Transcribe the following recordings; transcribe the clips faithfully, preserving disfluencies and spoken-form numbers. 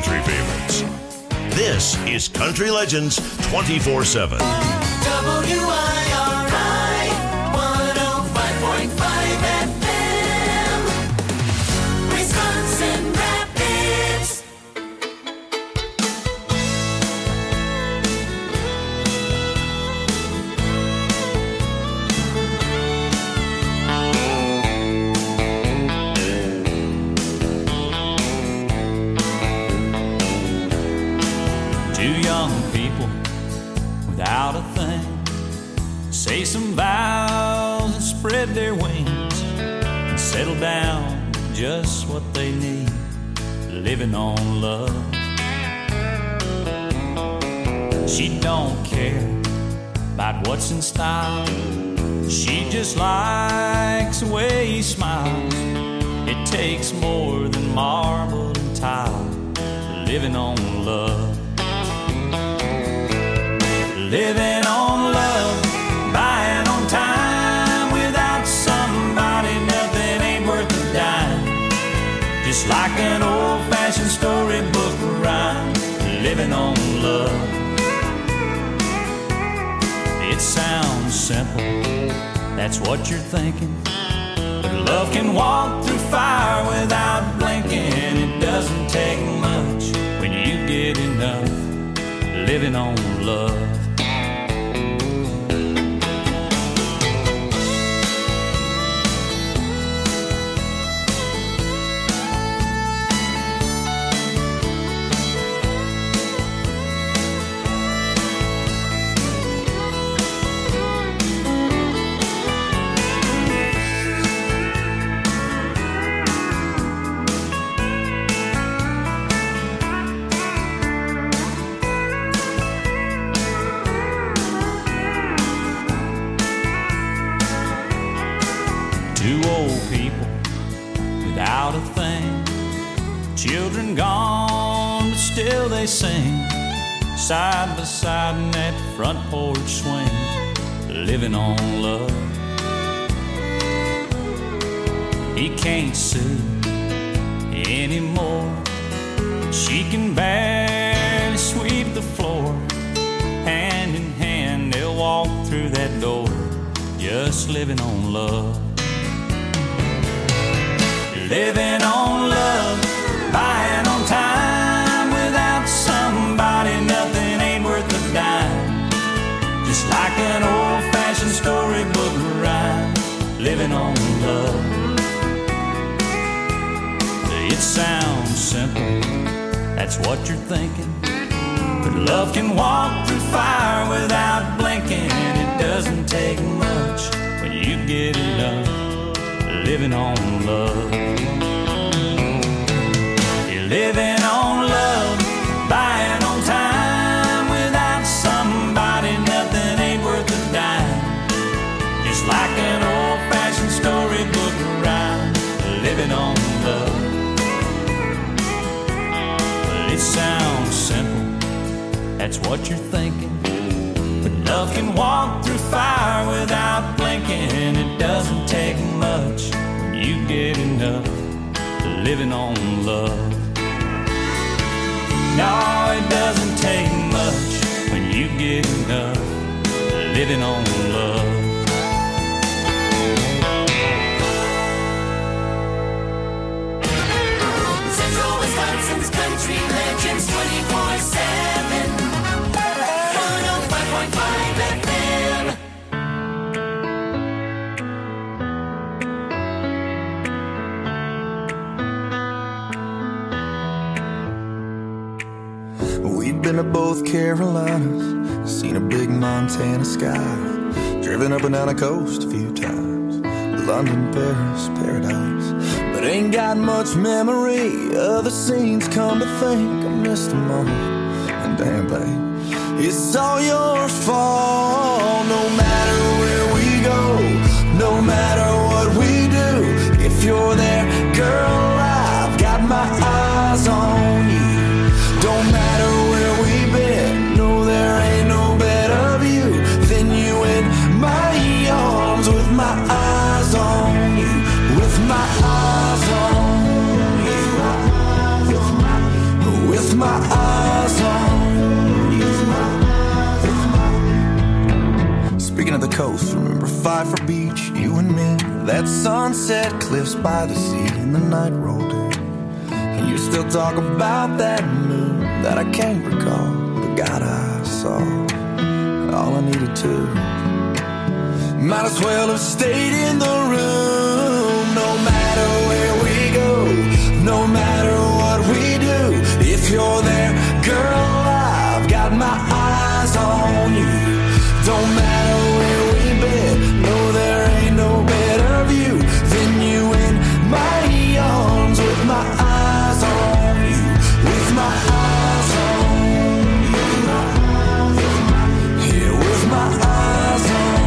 country favorites. This is Country Legends twenty-four seven. W I R I one oh five point five F M, Wisconsin Rapids. Two young people without a thing say some vows and spread their wings and settle down just what they need, living on love. She don't care about what's in style, she just likes the way he smiles. It takes more than marble and tile, living on love. Living on love, buying on time. Without somebody, nothing ain't worth a dime. Just like an old-fashioned storybook rhyme, living on love. It sounds simple, that's what you're thinking. But love can walk through fire without blinking. It doesn't take much when you get enough, living on love. Two old people without a thing, children gone, but still they sing, side by side in that front porch swing, living on love. He can't sue anymore, she can barely sweep the floor. Hand in hand they'll walk through that door, just living on love. Living on love, buying on time. Without somebody, nothing ain't worth a dime. Just like an old-fashioned storybook rhyme, living on love. It sounds simple, that's what you're thinking. But love can walk through fire without blinking. It doesn't take much when you get enough, living on love. You're living on love, buying on time. Without somebody, nothing ain't worth a dime. Just like an old-fashioned storybook rhyme, living on love. Well, it sounds simple, that's what you're thinking. But love can walk through fire without blinking. It doesn't take much when you get enough, living on love. No, it doesn't take much when you get enough, living on love. Central Wisconsin's Country Legends twenty-four seven, one oh five point five F M. We've been to both Carolinas, seen a big Montana sky, driven up and down the coast a few times, London, Paris, paradise. But ain't got much memory of the scenes, come to think I missed them all. And damn, babe, it's all your fault. No matter where we go, no matter what we do, if you're there, girl, I've got my eyes on you. Don't matter where we've been, no, there ain't no better view than you in my arms, with my eyes on you, with my eyes on you, with my life for beach, you and me. That sunset cliffs by the sea, and the night rolled in. And you still talk about that moon that I can't recall. But God, I saw all I needed to. Might as well have stayed in the room. No matter where we go, no matter what we do, if you're there, girl, I've got my eyes on you. Don't matter where we've been, no, there ain't no better view than you in my arms, with my eyes on you, with my eyes on you, yeah, with my eyes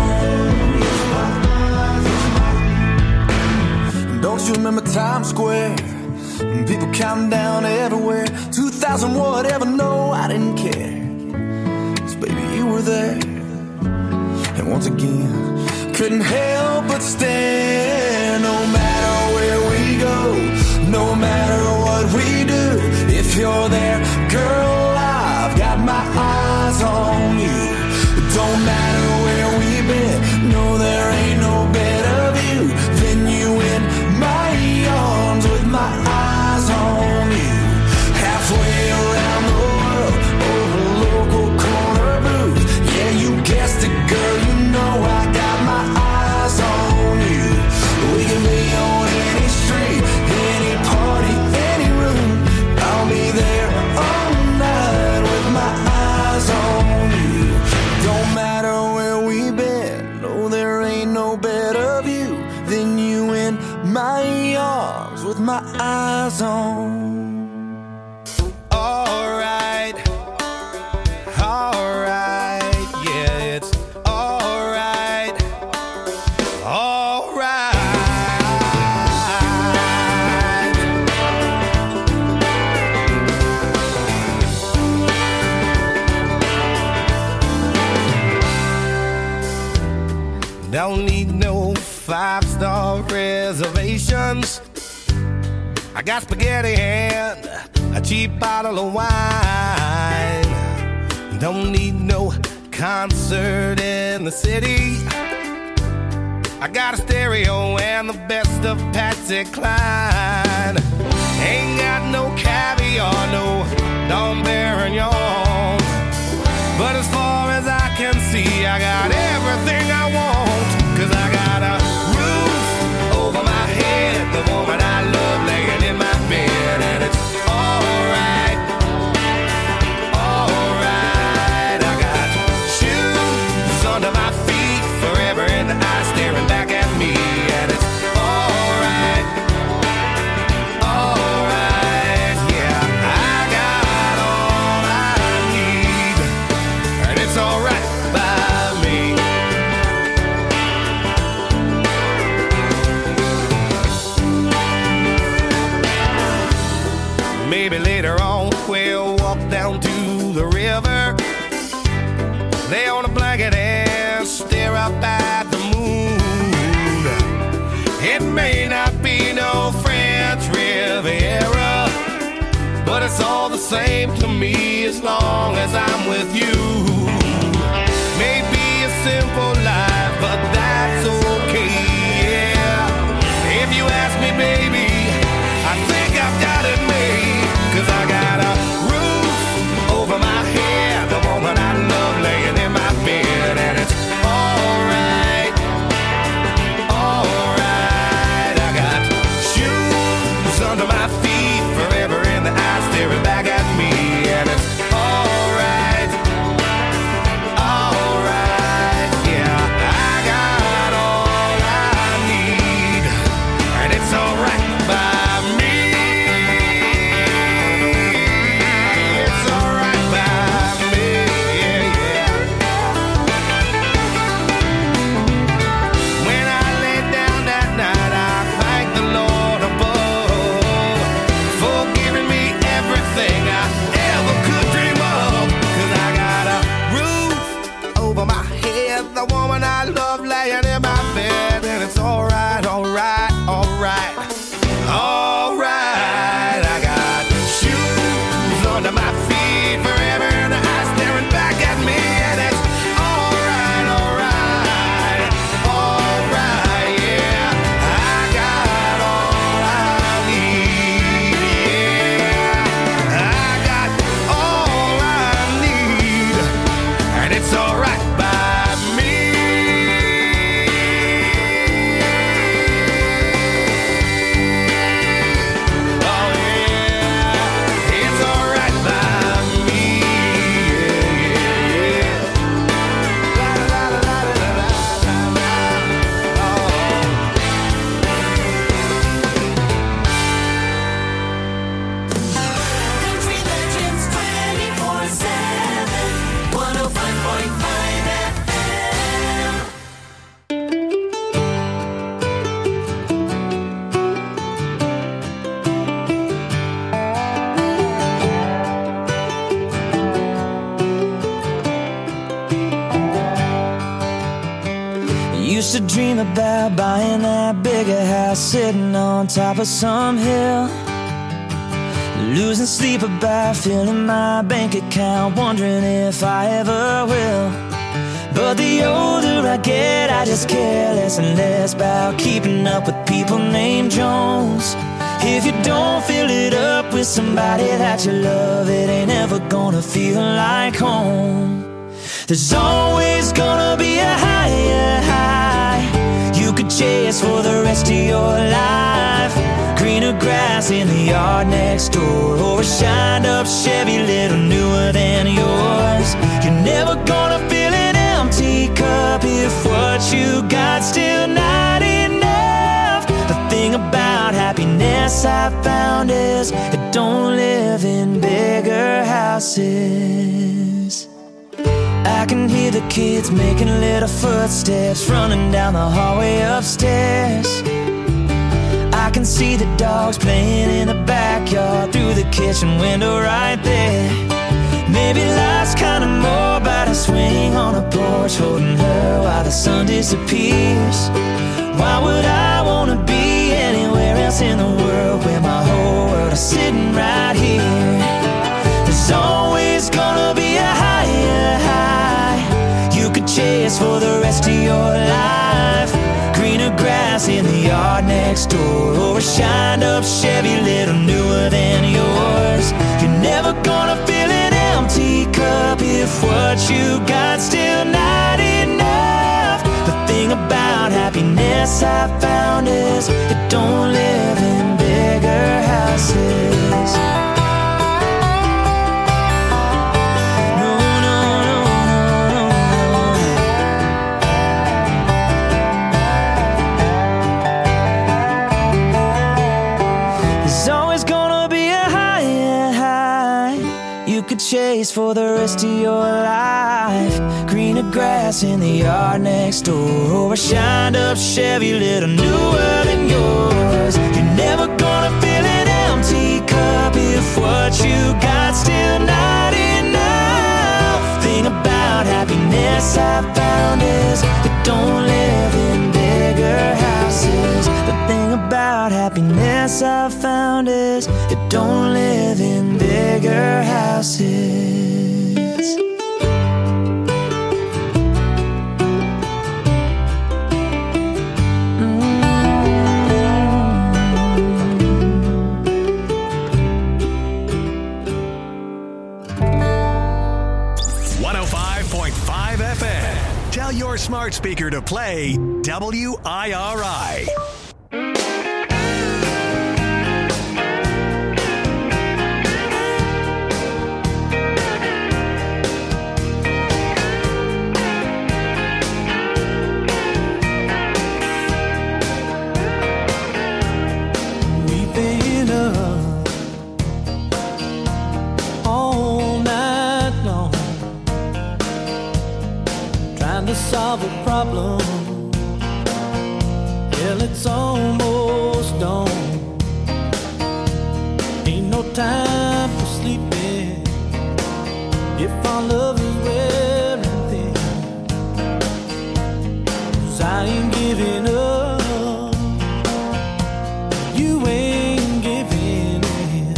on you. Don't you remember Times Square? People counting down everywhere. two thousand whatever, no, I didn't care. 'Cause baby, you were there. And once again, couldn't help but stare. No matter where we go, no matter what we do, if you're there, girl, I've got my eyes on you. Don't matter where we've been, no, there ain't no better view than you in my arms, with my eyes on you. Halfway around the world, over a local corner booth. Yeah, you guessed it, girl, you know I got my eyes on you. We can be on any street, any party, any room. I'll be there all night with my eyes on you. Don't matter where we've been, no, there ain't no better view than you in my arms, with my eyes on. All right, all right, yeah, it's all right, all right. Don't need no five-star reservations. I got spaghetti and a cheap bottle of wine. Don't need no concert in the city. I got a stereo and the best of Patsy Cline. Ain't got no caviar, no Dom Perignon. But as far as I can see, I got everything I want. 'Cause I got a roof over my head, the woman I love laying in my bed, and it's alright, alright. I got shoes under my feet, forever in the eyes staring back at me, and it's alright, alright, yeah. I got all I need, and it's alright by me. Maybe later on we'll walk down to the river, lay on a blanket and stare up at the moon. It may not be no French Riviera, but it's all the same to me as long as I'm with you. Maybe a simple life, but that's okay, yeah. If you ask me, baby, I think I've got it made. 'Cause I got a roof over my head, the woman I love laying in my bed, and it's alright, alright. I got shoes under my feet, forever in the eyes staring back at me, and it's alright, alright, yeah. I got all I need, and it's alright by me. The woman I love laying in my bed, and it's alright, alright, alright, alright. I got shoes under my feet, forever in the eyes staring back at me, and it's alright, alright, alright. to dream about buying that bigger house, sitting on top of some hill, losing sleep about filling my bank account, wondering if I ever will. But the older I get, I just care less and less about keeping up with people named Jones. If you don't fill it up with somebody that you love, it ain't ever gonna feel like home. There's always gonna be a higher high you could chase for the rest of your life. Greener grass in the yard next door, or a shined up Chevy little newer than yours. You're never gonna fill an empty cup if what you got still not enough. The thing about happiness I found is it don't live in bigger houses. I can hear the kids making little footsteps running down the hallway upstairs. I can see the dogs playing in the backyard through the kitchen window right there. Maybe life's kinda more about a swing on a porch, holding her while the sun disappears. Why would I wanna be anywhere else in the world where my whole world is sitting right here? There's always gonna be a higher high you could chase for the rest of your life. Greener grass in the yard next door, or a shined up Chevy little newer than yours. You're never gonna fill an empty cup if what you got still not enough. The thing about happiness I found is it don't live in bigger houses. Chase for the rest of your life. Greener grass in the yard next door, or a shined up Chevy little newer than yours. You're never gonna fill an empty cup if what you got still not enough. Thing about happiness I found is it don't live in bigger houses. The thing about happiness I found is it don't live in bigger houses. one oh five point five F M. Tell your smart speaker to play W I R I. Solve a problem. Well, it's almost dawn. Ain't no time for sleeping if our love is wearing thin. 'Cause I ain't giving up, you ain't giving in.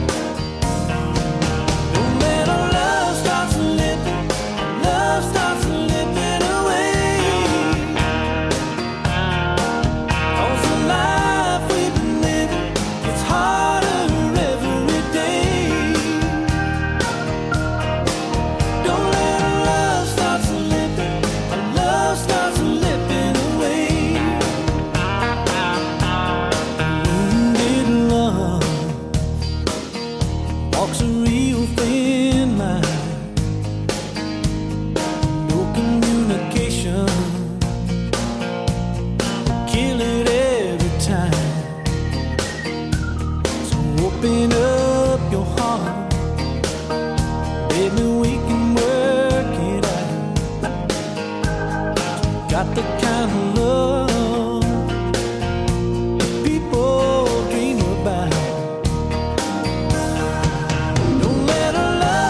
Don't let our love start slipping, love starts slipping. Don't let her love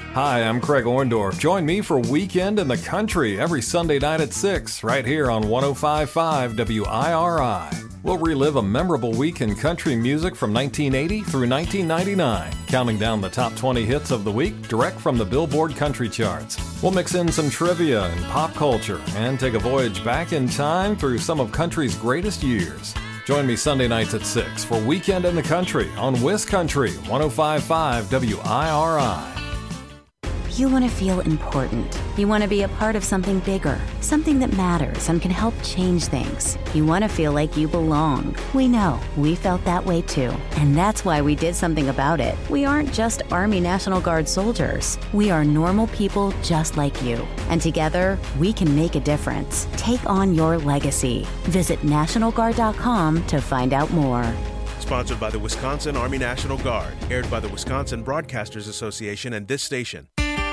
Hi, I'm Craig Orndorff. Join me for Weekend in the Country every Sunday night at six, right here on one oh five point five W I R I. We'll relive a memorable week in country music from nineteen eighty through nineteen ninety-nine, counting down the top twenty hits of the week direct from the Billboard Country Charts. We'll mix in some trivia and pop culture and take a voyage back in time through some of country's greatest years. Join me Sunday nights at six for Weekend in the Country on Wiz Country, one oh five point five W I R I. You want to feel important. You want to be a part of something bigger, something that matters and can help change things. You want to feel like you belong. We know. We felt that way too. And that's why we did something about it. We aren't just Army National Guard soldiers. We are normal people just like you. And together, we can make a difference. Take on your legacy. Visit National Guard dot com to find out more. Sponsored by the Wisconsin Army National Guard. Aired by the Wisconsin Broadcasters Association and this station.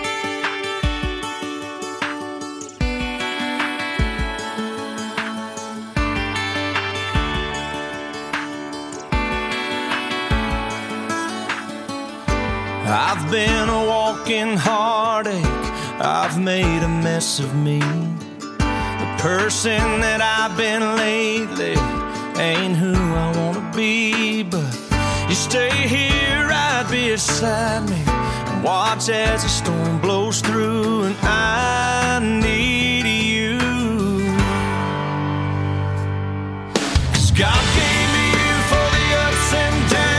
I've been a walking heartache, I've made a mess of me. The person that I've been lately ain't who I wanna be. But you stay here right beside me and watch as the storm blows through. And I need you, 'cause God gave me you for the ups and downs.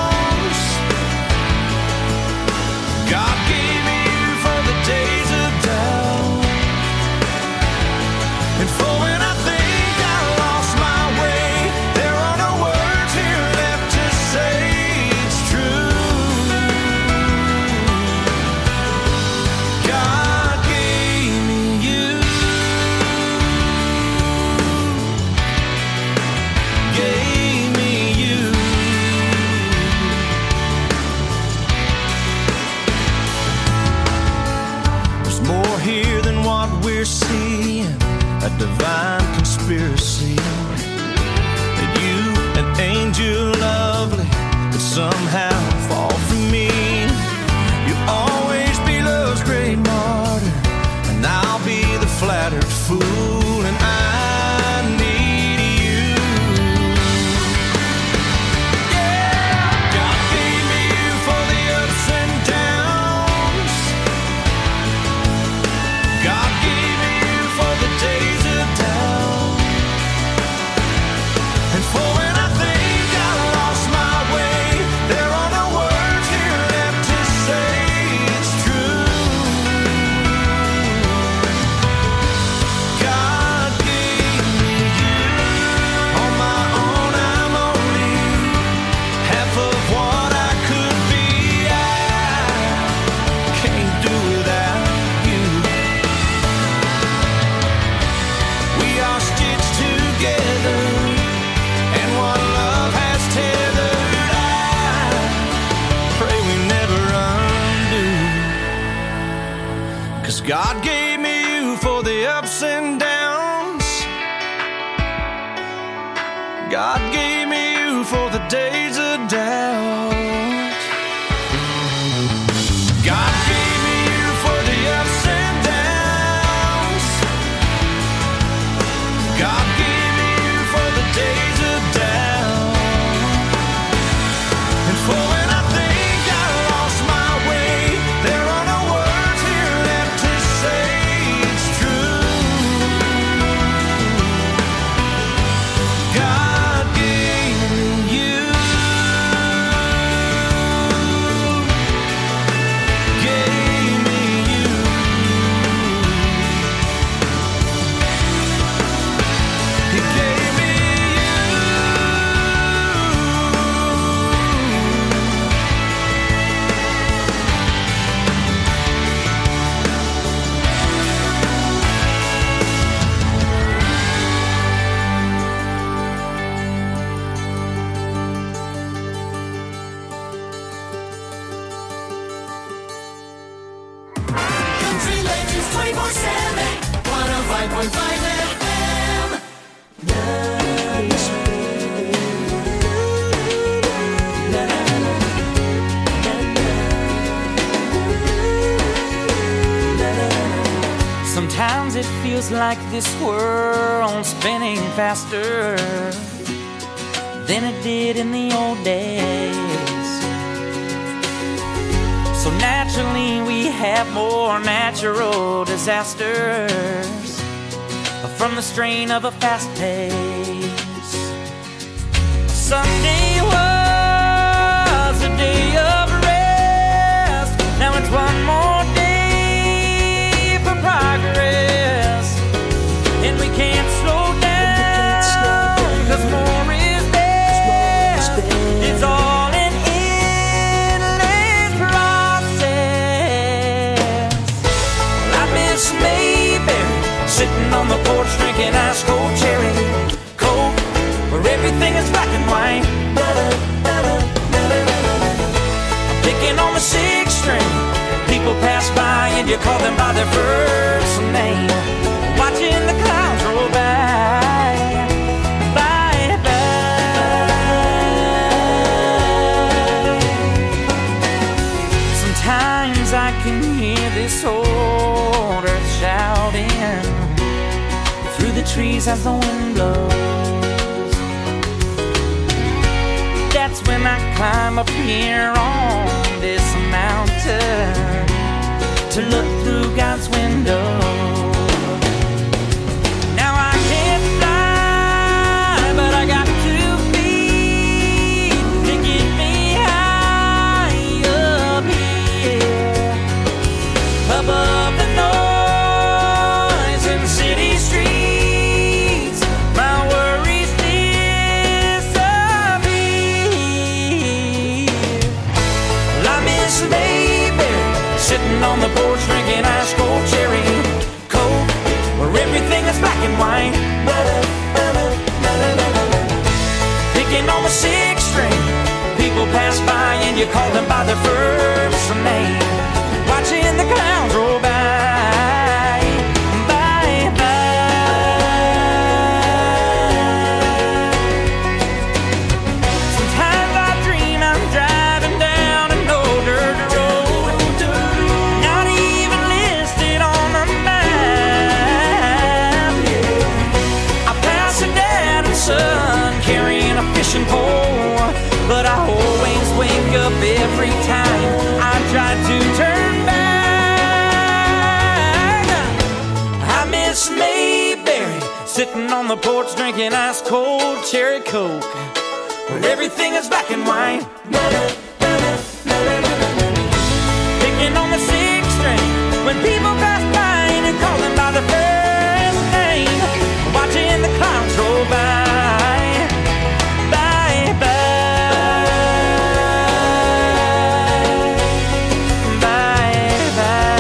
God gave me you for the days of doubt, and for when I think I lost my way, there are no words here left to say it's true. God gave me you, gave me you. More here than what we're seeing, a divine conspiracy. That you, an angel lovely, could somehow fall for me. You'll always be love's great martyr, and I'll be the flattered fool. And I need you. Yeah, God gave me you for the ups and downs. God gave me you for the days of doubt, and for when I think I lost my way, there are no words here left to say it's true. God gave me you. On my own I'm only half of what I could be. I can't do without you. We are stitched together, and what love has tethered, I pray we never undo. 'Cause God gave me you for the ups and downs. God gave me you for the days of doubt. God gave me you for the ups and downs. God gave me you for the days of doubt, and for when I think I lost my way, there are no words here left to say it's true. God gave me you, gave me you. He gave me Country Legends twenty-four seven, one oh five point five F M. feels like this world's spinning faster than it did in the old days. So naturally we have more natural disasters from the strain of a fast pace. Sunday was a day of rest. Now it's one more day for progress, and we can't slow down, cause more is best. It's all an endless process. Well, I miss Mayberry, sitting on the porch drinking ice cold cherry Coke, where everything is black and white. Picking on the sixth string, people pass by and you call them by their first name. Watching the clouds roll by, by, by. Sometimes I can hear this old earth shouting through the trees as the wind blows. That's when I climb up here on this mountain to look through God's window. Now I can't fly, but I got two feet to get me high up here, above the noise in city streets. My worries disappear. Well, I miss Mayberry, sitting on the porch drinking ice cold cherry Coke, where everything is black and white. Picking on the sixth string, people pass by and you call them by their first name. Watching the clouds roll by, by, by. Sometimes I dream I'm driving down an old dirt road, not even listed on the map. I pass a dad and son carrying a fishing pole, but I always wake up every time I try to turn back. I miss Mayberry, sitting on the porch drinking ice cold cherry Coke, where everything is black and white. Picking on the sixth string, when people pass by and you call them by their first name. Watching the clouds roll by, by, by, by, by.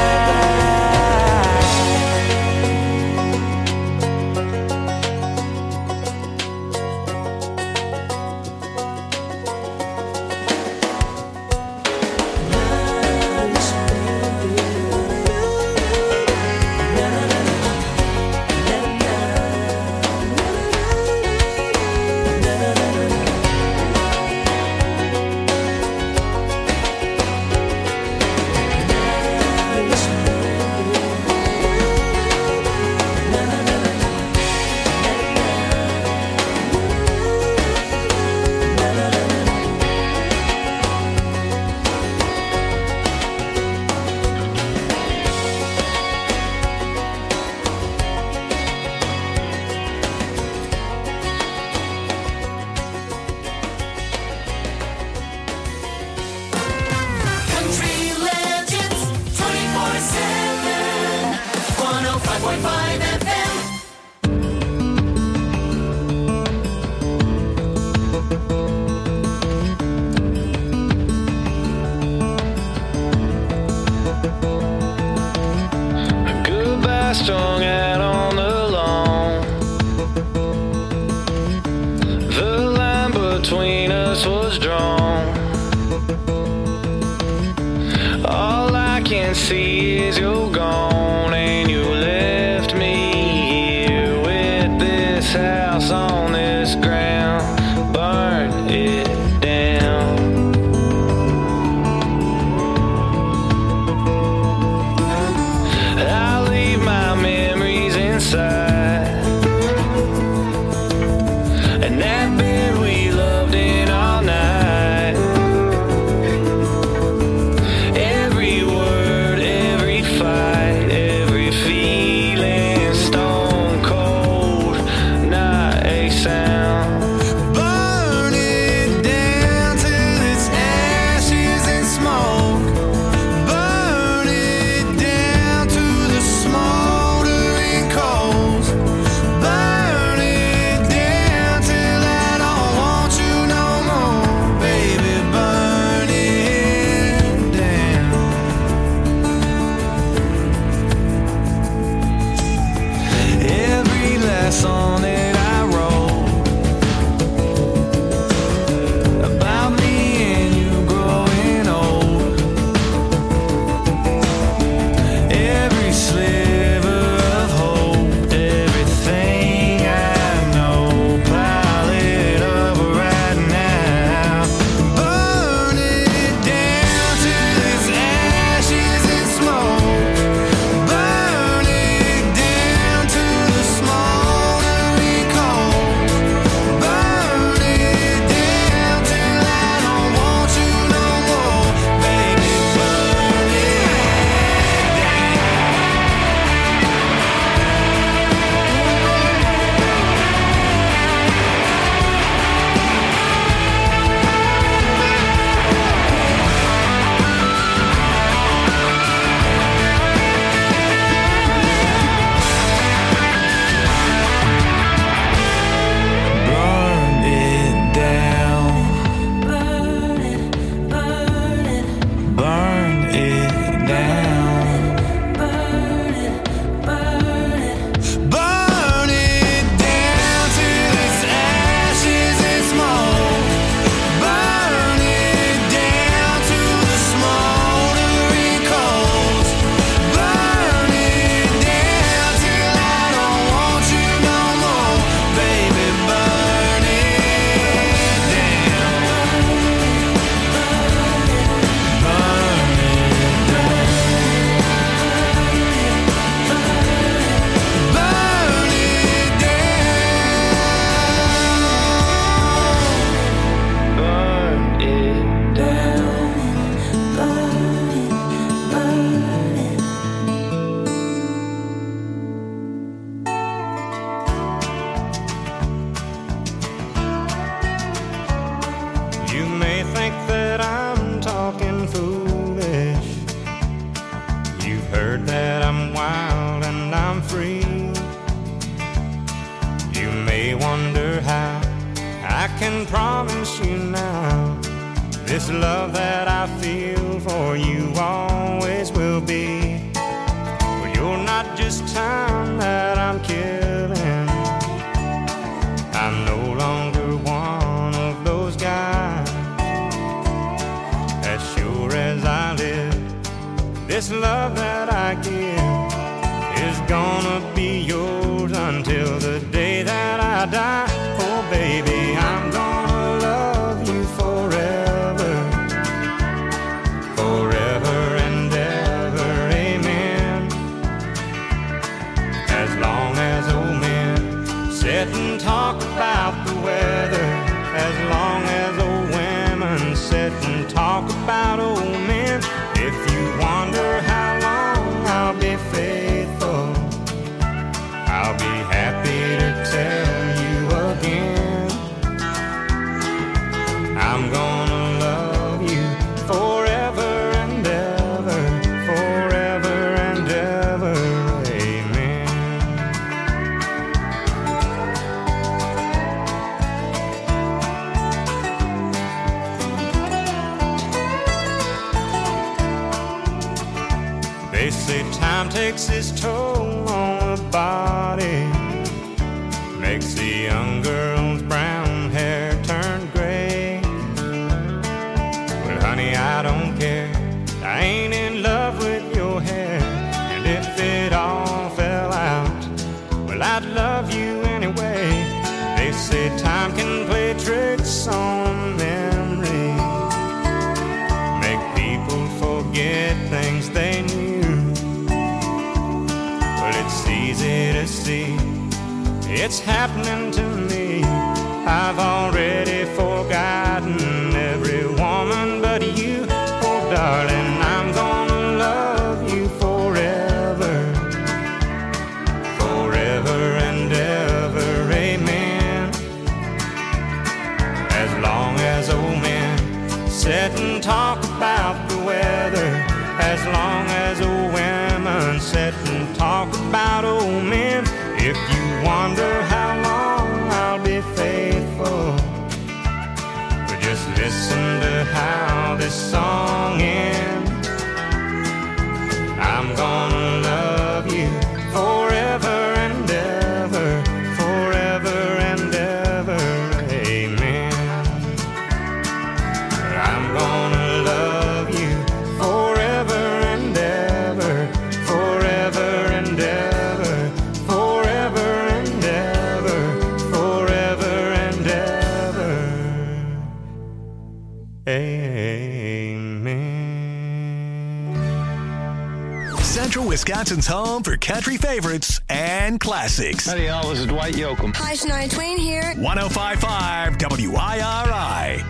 Country Legends twenty-four seven, one oh five point five F M. Goodbye strung out on the lawn. The line between us was drawn. All I can see is you're gone, and you left me here with this house on this ground. Burn it down. I'll leave my memories last song that I wrote about me and you growing old. Every sliver of hope, everything I know, pile it up right now. Burn it down till it's ashes and smoke. Burn it down to the smoldering coals. Burn it down till I don't want you no more. Baby, burn it Burn it down. Burn it, burn it. Burn it down. Burn it, burn it. Burn it down till it's ashes and smoke. Burn it down to the smoldering coals. Burn it down till I don't want you no more. Baby, burn it down. Burn it down. Burn it down. Burn it down. Burn it, burn it. You may think that I'm talking foolish. You've heard that I'm wild and I'm free. You may wonder how I can promise you now this love that I feel for you always will be. Well, you're not just time that I'm killing. I'm no longer one of those guys. As sure as I live, this love that I give is gonna be yours until the day that I die. Oh baby, I'm gonna love you forever, forever and ever, amen. As long as old men sit and talk about the weather, as long as old women sit and talk about old men. If you wonder how long I'll be faithful, I'll be happy to tell you again. I'm gonna love you forever and ever, forever and ever, amen. They say time takes its toll on the body, makes the young girl's brown hair turn gray. Well, honey, I don't care. I ain't in love with your hair. And if it all fell out, well, I'd love you anyway. They say time can play tricks on memory, make people forget things they knew. Well, it's easy to see it's happening to me. I've already forgotten every woman but you. Oh, darling, I'm gonna love you forever, forever and ever, amen. As long as old men sit and talk about the weather, as long as old women sit and talk about old men. If you wonder how long I'll be faithful, but just listen to how this song ends. I'm gonna love you forever and ever, forever. Wisconsin's home for country favorites and classics. Howdy, y'all. This is Dwight Yoakam. Hi, Shania Twain here. one oh five point five W I R I.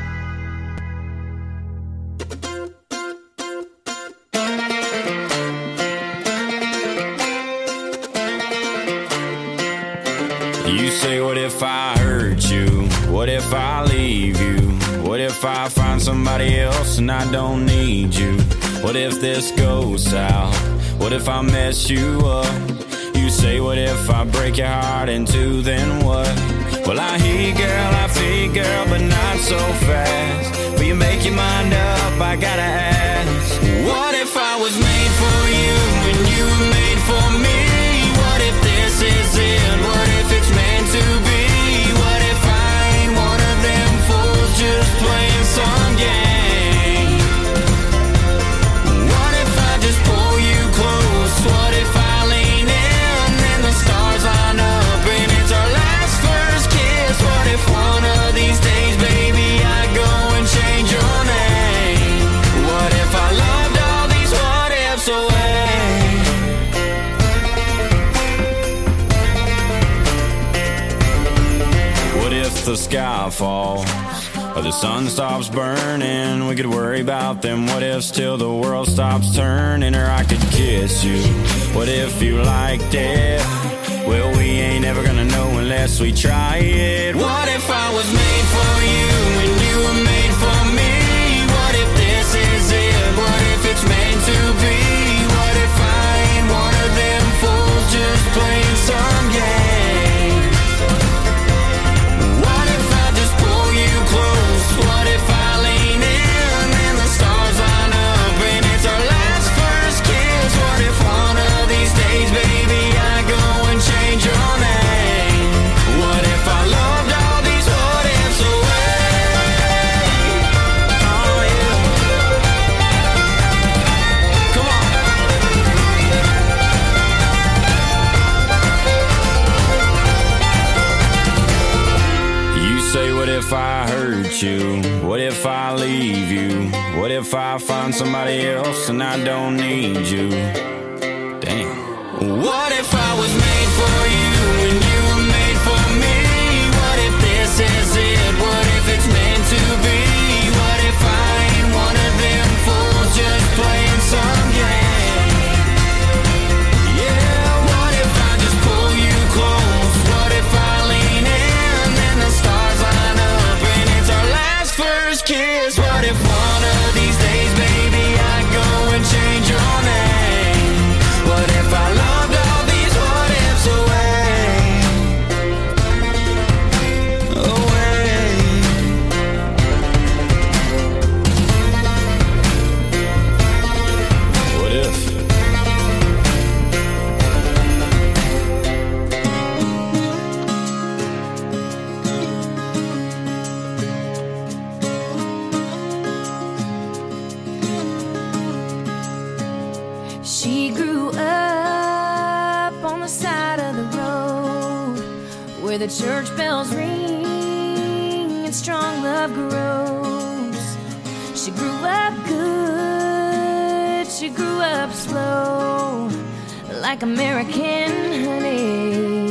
You say, what if I hurt you? What if I leave you? What if I find somebody else and I don't need you? What if this goes south? What if I mess you up? You say, what if I break your heart in two, then what? Well, I hear you, girl, I feel you, girl, but not so fast. Will you make your mind up? I gotta ask. What if I was made for you and you were made for me? What if this is it? What if it's meant to be? What if I ain't one of them fools just playing some game? What if I just pull you close? What if I lean in and the stars line up and it's our last first kiss? What if one of these days, baby, I go and change your name? What if I loved all these what ifs away? What if the sky falls or the sun stops burning? We could worry about them what ifs till the world stops turning. Or I could kiss you. What if you liked it? Well, we ain't ever gonna know unless we try it. What if I was made for you and you were made for me? What if this is it? What if it's meant to be? What if I ain't one of them fools just playing some game? What if I just pull you close? What if I lean in and the stars line up and it's our last first kiss? What if one of these days, baby, I go and change your name? What if I loved all these what ifs away? Oh yeah. Come on. You say, what if I hurt you? What if I leave you? What if I find somebody else and I don't need you? Damn. What if I was made for you and you were made for me? What if this is it? What if it's meant to be? What if I ain't one of them fools just playing some game? Yeah, what if I just pull you close? What if I lean in and the stars line up and it's our last first kiss? What if one of these days, baby, I go and change your name? What if I loved all these what ifs away? Away. What if? She grew up on the side of the road where the church bells ring and strong love grows. She grew up good, she grew up slow, like American honey.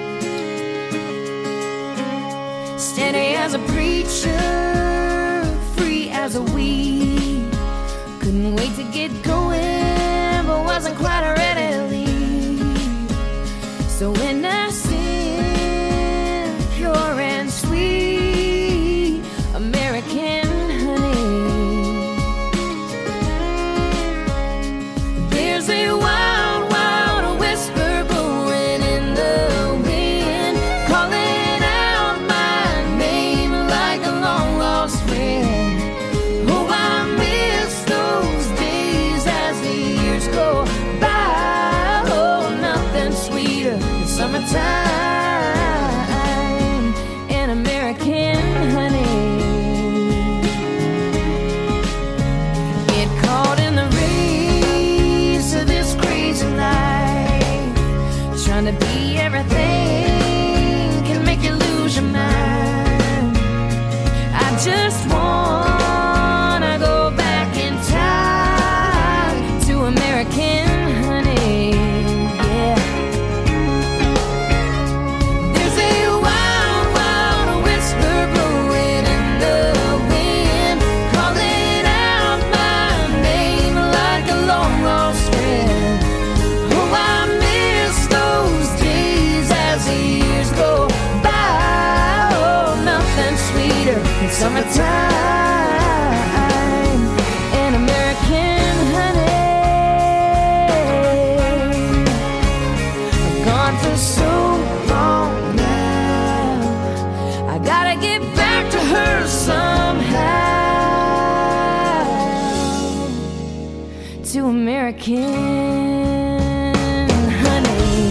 Steady as a preacher, free as a weed. Couldn't wait to get going, but wasn't quite ready to leave. So innocent, pure and sweet, American honey. There's a wild, wild whisper blowing in the wind, calling out my name like a long lost friend. Oh, I miss those days as the years go by. Oh, nothing sweeter than summertime and American honey. Get caught in the race of this crazy life, trying to be everything can make you lose your mind. I just wanna go back in time to American honey. to American honey.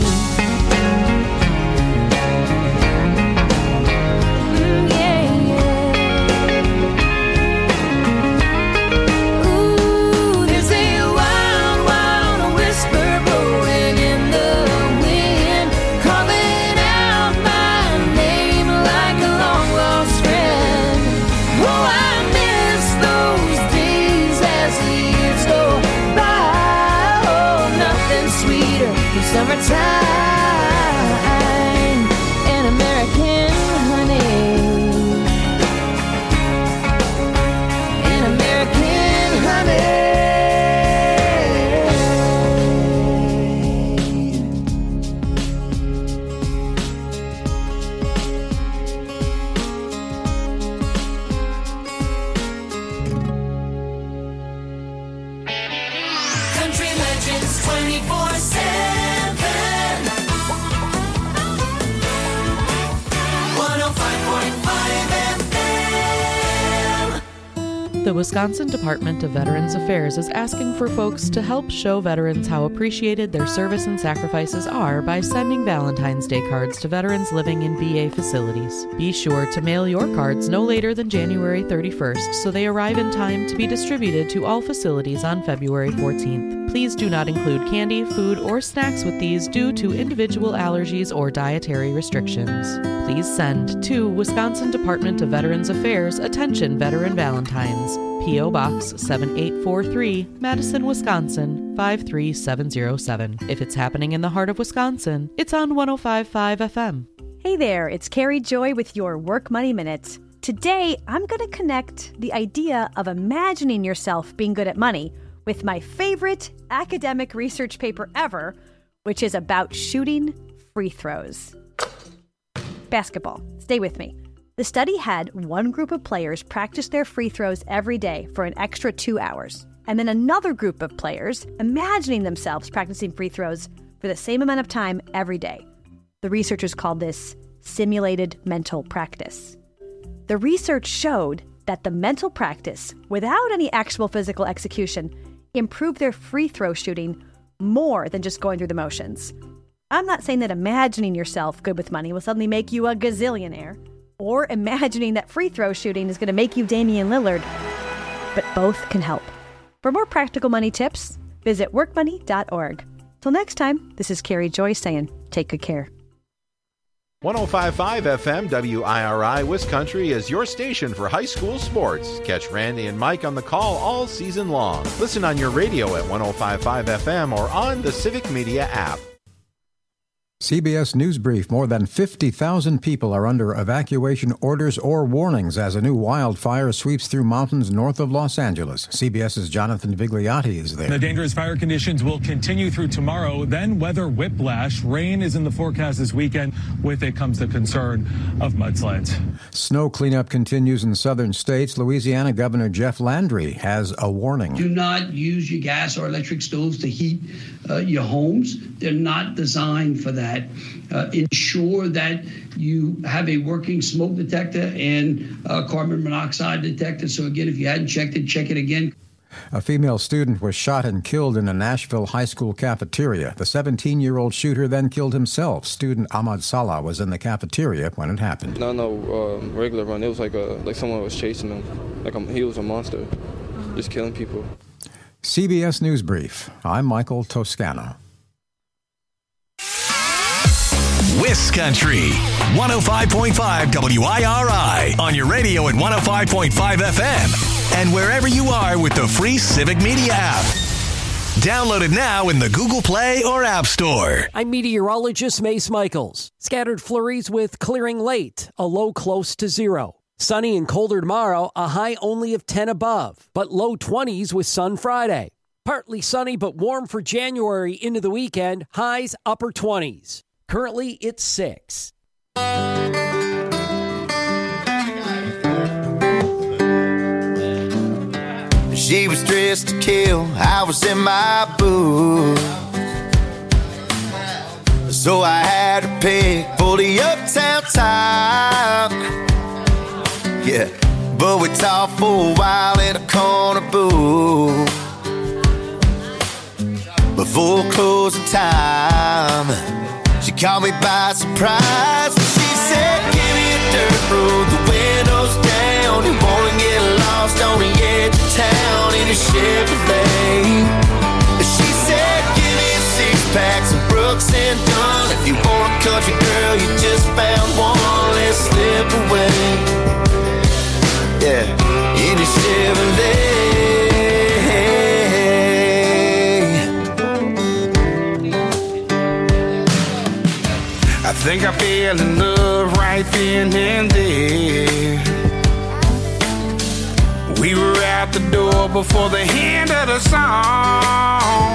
Mm, yeah, yeah. Ooh, there's a wild, wild whisper blowing in the wind, calling out my name like a long lost friend. Oh, I miss those days as the years go by. Oh, nothing sweeter than summertime and American honey. And American honey. Country Legends twenty-four seven. one oh five point five F M. The Wisconsin Department of Veterans Affairs is asking for folks to help show veterans how appreciated their service and sacrifices are by sending Valentine's Day cards to veterans living in V A facilities. Be sure to mail your cards no later than January thirty-first so they arrive in time to be distributed to all facilities on February fourteenth. Please do not include candy, food, or snacks with these due to individual allergies or dietary restrictions. Please send to Wisconsin Department of Veterans Affairs, attention Veteran Valentines, P O. Box seven eight four three, Madison, Wisconsin five three seven zero seven. If it's happening in the heart of Wisconsin, it's on one oh five point five F M. Hey there, it's Carrie Joy with your Work Money Minute. Today, I'm going to connect the idea of imagining yourself being good at money with my favorite academic research paper ever, which is about shooting free throws. Basketball. Stay with me. The study had one group of players practice their free throws every day for an extra two hours, and then another group of players imagining themselves practicing free throws for the same amount of time every day. The researchers called this simulated mental practice. The research showed that the mental practice, without any actual physical execution, improved their free throw shooting more than just going through the motions. I'm not saying that imagining yourself good with money will suddenly make you a gazillionaire, or imagining that free throw shooting is going to make you Damian Lillard, but both can help. For more practical money tips, visit work money dot org. Till next time, this is Carrie Joy saying, take good care. one oh five point five F M W I R I Wiscountry is your station for high school sports. Catch Randy and Mike on the call all season long. Listen on your radio at one oh five point five F M or on the Civic Media app. C B S News Brief. More than fifty thousand people are under evacuation orders or warnings as a new wildfire sweeps through mountains north of Los Angeles. CBS's Jonathan Vigliotti is there. The dangerous fire conditions will continue through tomorrow. Then weather whiplash. Rain is in the forecast this weekend. With it comes the concern of mudslides. Snow cleanup continues in southern states. Louisiana Governor Jeff Landry has a warning. Do not use your gas or electric stoves to heat uh, your homes. They're not designed for that. Uh, ensure that you have a working smoke detector and uh, carbon monoxide detector. So again, if you hadn't checked it, check it again. A female student was shot and killed in a Nashville high school cafeteria. The seventeen-year-old shooter then killed himself. Student Ahmad Salah was in the cafeteria when it happened. No, no, uh, regular run. It was like a like someone was chasing him. Like a, he was a monster, just killing people. C B S News Brief. I'm Michael Toscano. Wiscountry, one oh five point five W I R I, on your radio at one oh five point five F M, and wherever you are with the free Civic Media app. Download it now in the Google Play or App Store. I'm meteorologist Mace Michaels. Scattered flurries with clearing late, a low close to zero. Sunny and colder tomorrow, a high only of ten above, but low twenties with sun Friday. Partly sunny but warm for January into the weekend, highs upper twenties. Currently, it's six. She was dressed to kill, I was in my booth. So I had to pick for the uptown top. Yeah, but we talked for a while at a corner booth. before closing time. She caught me by surprise. She said, give me a dirt road, the windows down. You wanna get lost on the edge of town in a Chevrolet. She said, give me a six pack, some Brooks and Dunn. If you want a country girl, you just found one. Let's slip away. Yeah, in a Chevrolet. I think I fell in love right then and there. We were out the door before the end of the song.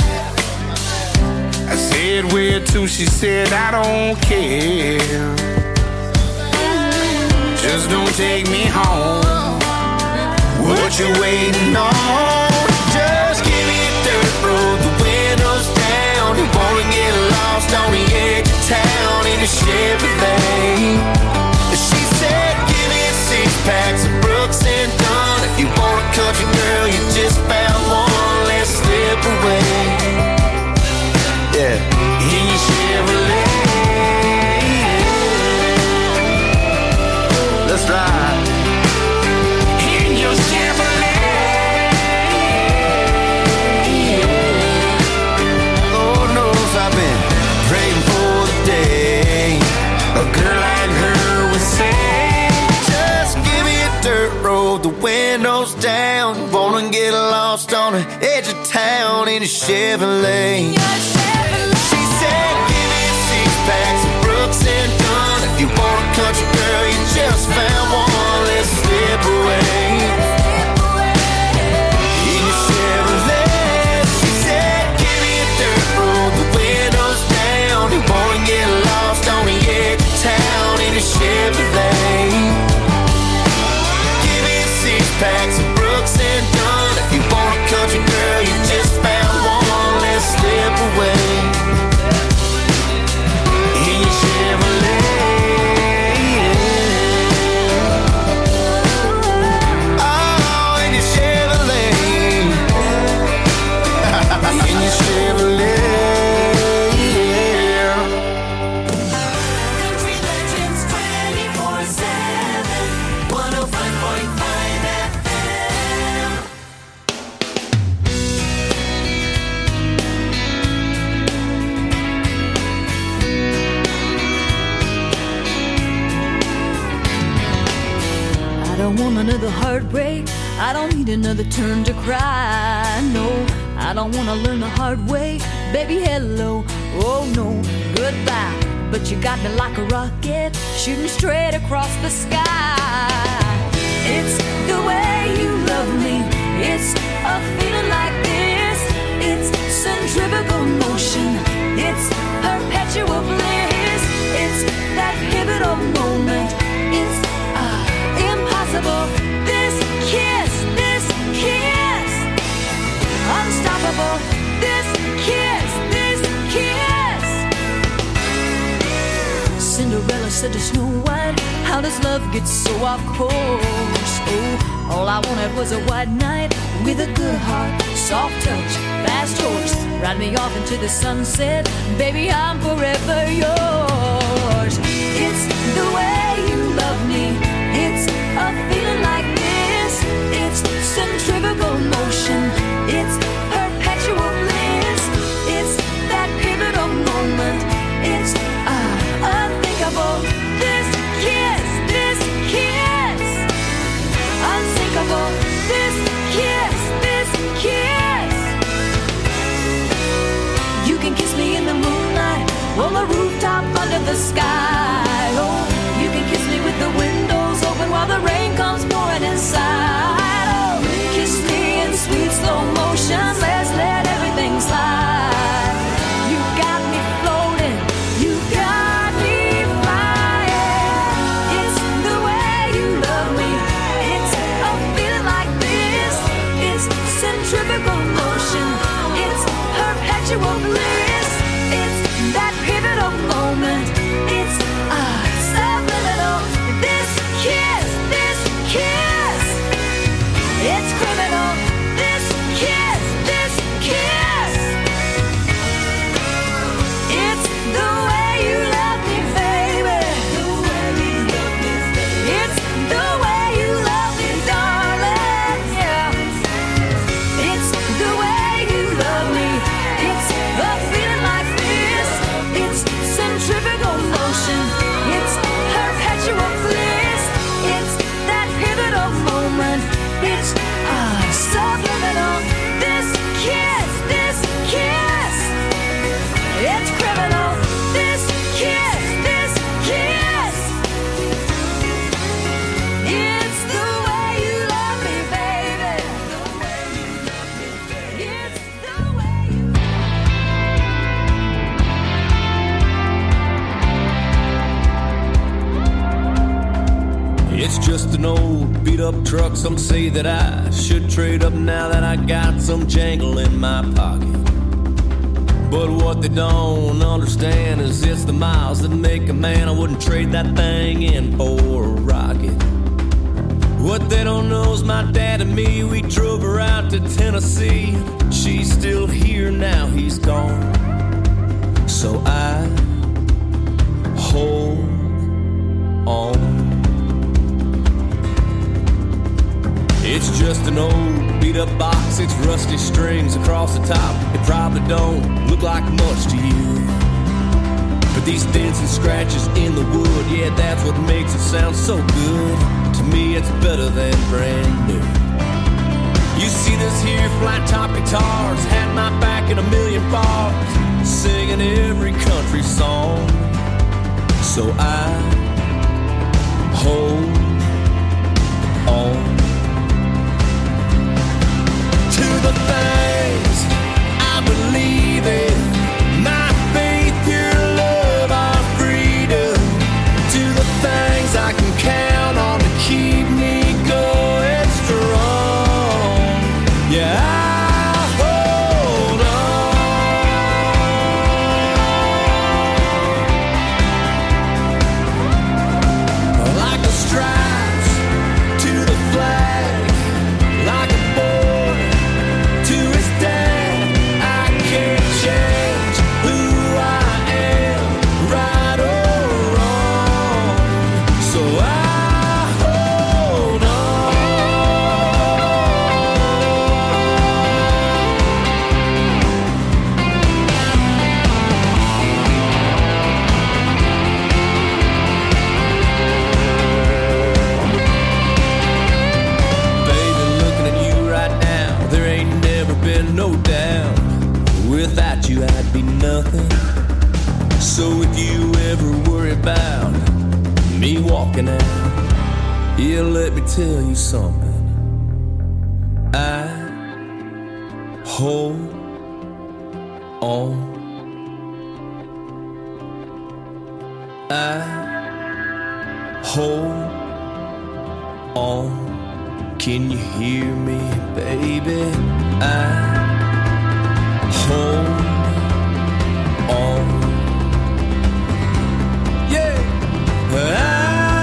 I said, where to? She said, I don't care. Just don't take me home. What you waiting on? Just give me a dirt road, the windows down. You wanna get lost on the edge of town in a Chevrolet. She said, give me a six pack, some Brooks and Dunn. If you want a country girl, you just found one. Let's slip away. Yeah, in your Chevrolet. Let's ride. In your Chevrolet. Lord knows I've been praying for the day a girl like her would say, just give me a dirt road, the windows down. Wanna get lost on the edge of town in a Chevrolet. She said, give me a six pack, some Brooks and Dunn. If you want a country girl, you just found one. Let's slip away. In your Chevrolet. She said, give me a dirt road, the windows down. You wanna get lost on the edge of town in a Chevrolet. Give me a six pack, some Brooks and Dunn. If you want a country girl, you just found one. Let's slip away. In your Chevrolet. Oh, in your Chevrolet. In your Chevrolet. Country Legends twenty-four seven, one oh five point five F M. I don't want another heartbreak. I don't need another turn to cry. No, I don't want to learn the hard way. Baby, hello. Oh, no, goodbye. But you got me like a rocket, shooting straight across the sky. It's the way you love me. It's a feeling like this. It's centrifugal motion. It's perpetual bliss. It's that pivotal moment. It's uh, impossible. This kiss, this kiss, unstoppable. This kiss, this kiss. Cinderella said to Snow White, how does love get so off course? Oh, all I wanted was a white knight with a good heart, soft touch, fast horse. Ride me off into the sunset, baby, I'm forever yours. It's the way you love me. It's a feeling like this. It's centrifugal motion. It's perpetual bliss. It's that pivotal moment. It's uh, unthinkable. This kiss, this kiss, unsinkable. This kiss, this kiss. You can kiss me in the moonlight, on the rooftop, under the sky. Oh, you can kiss me with the windows open while the rain comes pouring inside. Oh, kiss me in sweet slow motion. Let's let everything slide. You got me floating. You got me flying. It's the way you love me. It's a feeling like this. It's centrifugal motion. It's perpetual bliss. It's that pivotal moment. It's It's just an old beat up truck. Some say that I should trade up now that I got some jangle in my pocket. But what they don't understand is it's the miles that make a man. I wouldn't trade that thing in for a rocket. What they don't know is my dad and me, we drove her out to Tennessee. She's still here now, he's gone. So I hold on. It's just an old beat up box, it's rusty strings across the top. It probably don't look like much to you, but these dents and scratches in the wood, yeah, that's what makes it sound so good. To me it's better than brand new. You see this here flat top guitars had my back in a million bars, singing every country song. So I hold on to the things I believe in, my faith, your love, our freedom, to the things I can count on to keep me going strong. Yeah, I hold on like the stripes to the flag, like a boy to his dad. I can't change who I am, right or wrong. So I hold Baby, looking at you right now, there ain't never been no doubt. Without you, I'd be nothing. So if you ever worry about me walking out, yeah, let me tell you something. I hold on. I hold on. Can you hear me, baby? I hold on. Yeah. I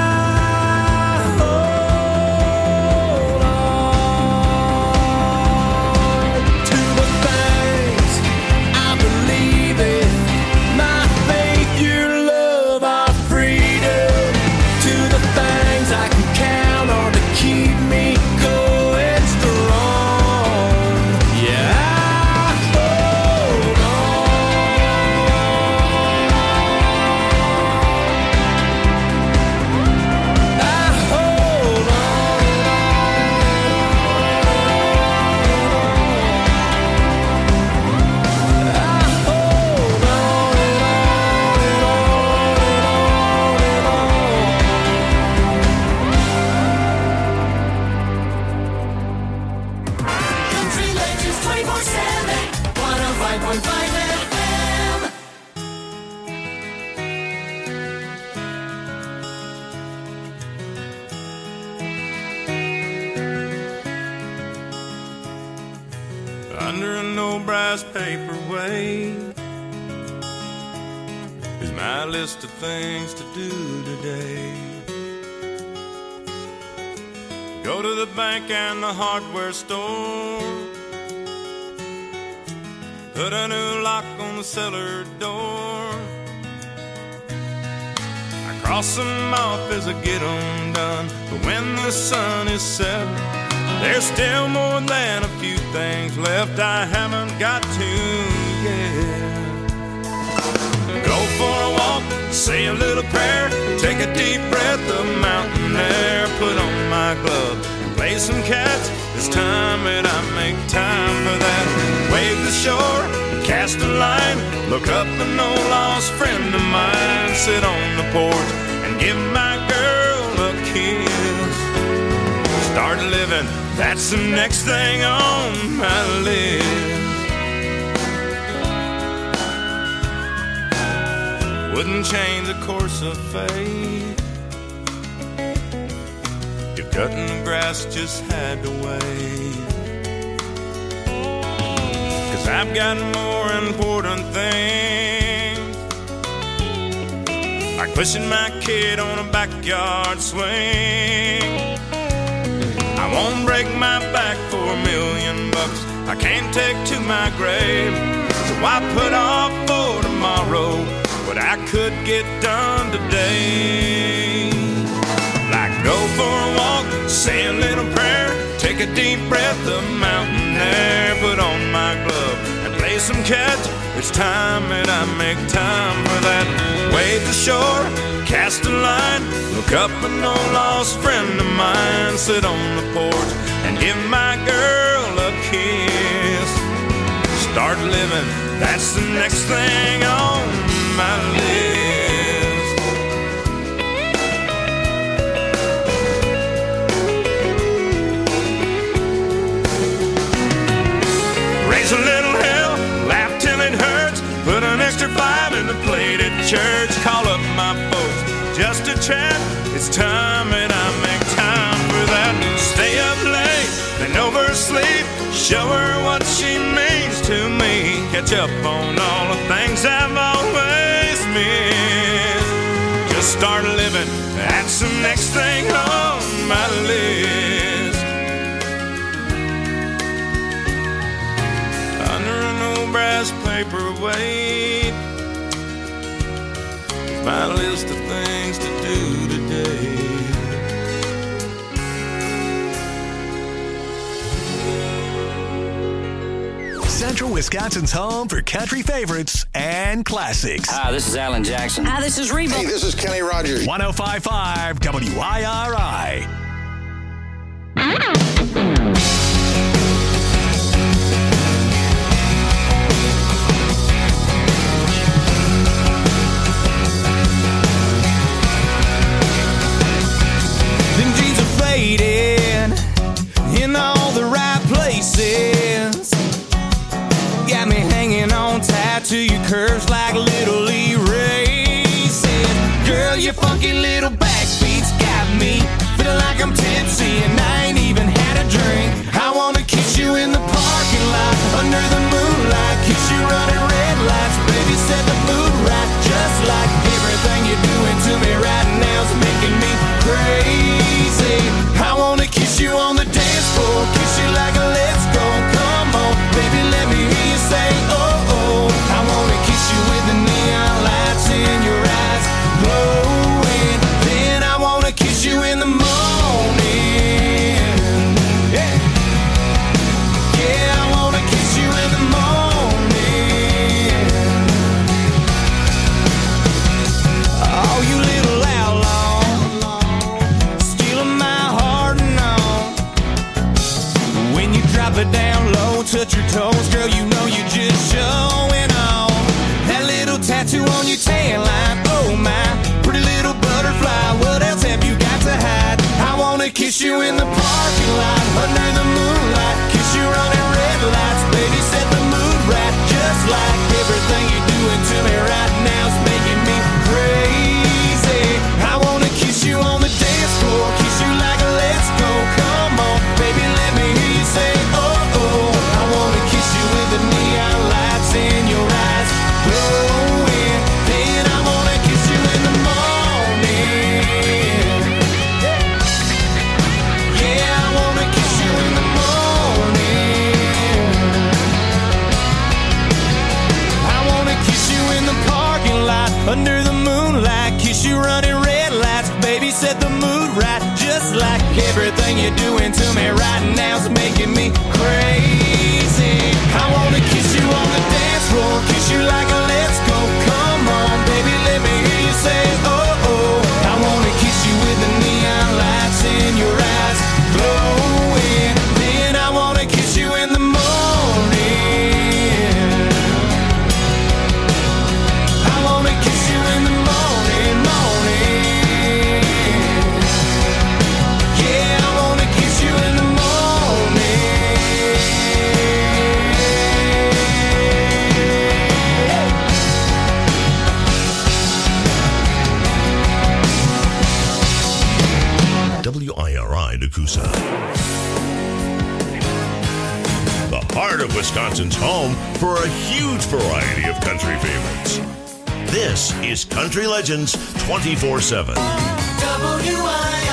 hold on to the things I believe in, my faith, your love, our freedom, to the things I can count on to keep me going strong. Yeah, I hold on. I hold Country Legends twenty-four seven, one oh five point five F M. Under an old brass paperweight is my list of things to do today. Go to the bank and the hardware store, put a new lock on the cellar door. I cross them off as I get them done, but when the sun is set, there's still more than a few things left I haven't got to yet. Go for a walk, say a little prayer, take a deep breath of mountain air, put on my glove, play some cats. It's time that I make time for that. Wave the shore, cast a line, look up an old lost friend of mine, sit on the porch and give my girl a kiss. Start living, that's the next thing on my list. Wouldn't change the course of fate, cutting the grass just had to wait. 'Cause I've got more important things, like pushing my kid on a backyard swing. I won't break my back for a million bucks I can't take to my grave. So I put off for tomorrow what I could get done today. Like go for a walk, say a little prayer, take a deep breath of mountain air, put on my glove and play some catch. It's time that I make time for that. Wade the shore, cast a line, look up an old lost friend of mine, sit on the porch and give my girl a kiss. Start living, that's the next thing on my list. Raise a little hell, laugh till it hurts, put an extra five in the plate at church, call up my folks just to chat. It's time that I make time for that. Stay up late, then oversleep, show her what she means to me, catch up on all the things I've always missed. Just start living, that's the next thing on my list. Under an old brass paperweight, my list of things to do today. Central Wisconsin's home for country favorites and classics. Hi, this is Alan Jackson. Hi, this is Reba. Hey, this is Kenny Rogers. one oh five point five W I R I. Them jeans are faded in all the right places. Got me hanging on tight to your curves like little erases. Girl, your funky little backbeats got me feeling like I'm tipsy and I ain't even had a drink. I wanna kiss you in the parking lot under the moonlight, kiss you running red lights, baby, set the mood right. Just like everything you're doing to me right now is making me crazy. I wanna kiss you on the dance floor, kiss you like a let's go. Come on, baby, let me hear you say oh oh. I wanna kiss you with the neon lights in your eyes glowing. Then I wanna kiss you in the morning. Yeah, yeah, I wanna kiss you in the morning. Oh, you little outlaw, stealing my heart and all. When you drop it down low, touch your toes, girl, you know you're just showing off. That little tattoo on your tan line, oh my, pretty little butterfly, what else have you got to hide? I wanna kiss you in the parking lot, under the moonlight, kiss you running red lights, baby, set the mood right. Just like everything you're doing to me right now is making me crazy. I wanna kiss you on the dance floor, kiss you like a let's go. Come on, baby, let me hear you say oh oh. I wanna kiss you with the neon lights in your eyes glowing. Then I wanna kiss you in the morning. Yeah, I wanna kiss you in the morning. I wanna kiss you in the parking lot under the moonlight, kiss you running red lights, baby, set the mood right. Just like everything you're doing to me right now is making me crazy. I wanna kiss you on the dance floor, kiss you like a let's go. Come on, baby, let me hear you say oh oh. I wanna kiss you with the neon lights in your eyes glowing. Then I wanna kiss you in the morning. I wanna kiss you in the morning, morning. Yeah, I wanna kiss you in the morning. I R I Nakusa. The heart of Wisconsin's home for a huge variety of country favorites. This is Country Legends twenty-four seven. W I